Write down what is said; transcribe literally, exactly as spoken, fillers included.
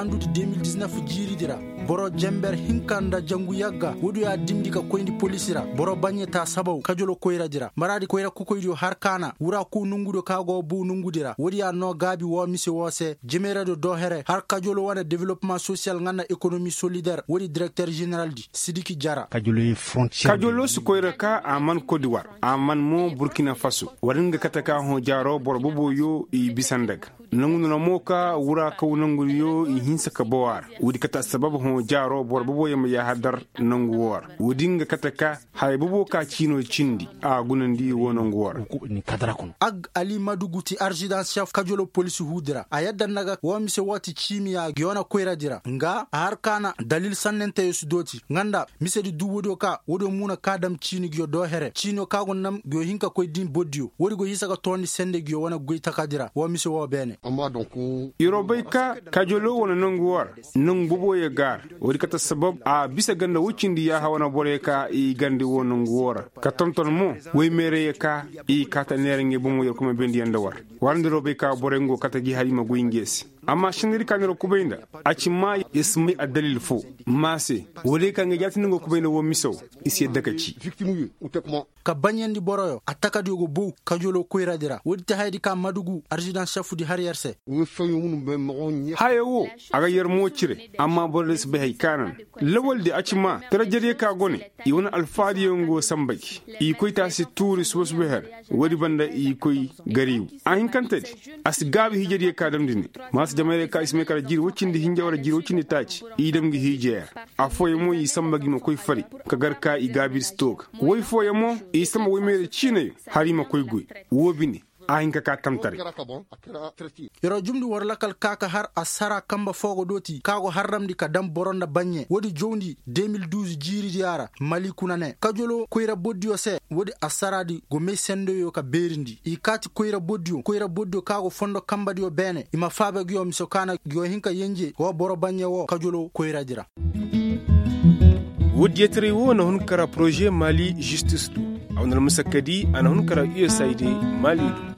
handude deux mille dix-neuf jiridira boro jember hinkanda jangu yagga wodu ya dimdi ka koyndi polisira boro banyeta sabaw kajolo koyra dira maradi koyra kukoydo harkana wura ku nungudo kago bu nungudira wodi ya no gabi wo mise wose jemera do dohere har kajolo wana développement social ngana économie solidaire wodi directeur général di Sidiki Jara kajolo frontière kajolo su koyra ka aman Côte d'Ivoire aman mo Burkina Faso waringa kataka ho jaro boro bobo yo i bisandag nangu na moka wura ka nangu yo i hinsa ka bawar wodi kata sababu ho jaro bor bobo yam ya hadar nangu war wodinga kataka hay bobo ka chino chindi a gunandi wono war ni kadara kun ag ali maduguti arjidance chef kajolo police hudra ayadda naga wo mise wati chimiya giona koyra dira nga harkana dalil sannente yusudoti nganda mise di duwodo ka wodo muna kadam chini gyo do here chino kago nam gyo hinka koy din bodio wodi go hisaka toni sende gyo wana goy takadira wo mise wo bene Yorobeka kajolo wona nangu war nang bobo ya gar wodi kata sabab a bisa ganda wucindi ya hawana boreka i gandi wono ngora ka tonton mo way mere ka i kata neringe bumo yor kuma bendi yanda war warndi robeka borengo kata gi halima goyingesi amma shiniri kanero kubenda achima ismi adalil fo mase wodi ka ngati ngo kubenda wo miso isi dakachi ka banyandi boroyo ataka diogo bo kajolo koyra dira wodi ta haydi ka madugu arjidance chef di harierse hayo aga yer mo cire amma borles be hay kanan lawol de achima trajeriye ka gone i wona alfaadi ngo sambaki i koyta si touri sos be her wodi banda i koy gariw ahin kantedi as gabi hijeriye ka damdini mas jamare ka isme kala jiri wocindi hinja wala jiri wocindi taci i dem gi hijeya a foye mo i sambagi mo koy fari ka garka i gabi stock woy foye mo i samba woy mere chine harima koy guy wobini ahinka ka tamtare yoro jumdi warlakal kaka har asara kamba fogo doti kago harramdi ka dam boronda banye wodi jondi deux mille douze jiri diara mali kunane kajolo koyra boddio se wodi asaradi go me sendo yo ka berindi i kati koyra boddio koyra boddio kago fondo kamba dio bene ima fabe gyo misokana gyo hinka yenje wo boro banye wo kajolo koyra dira wodi yetre wo na hun kara projet Mali justice du awna musakadi ana hun kara U S A I D Mali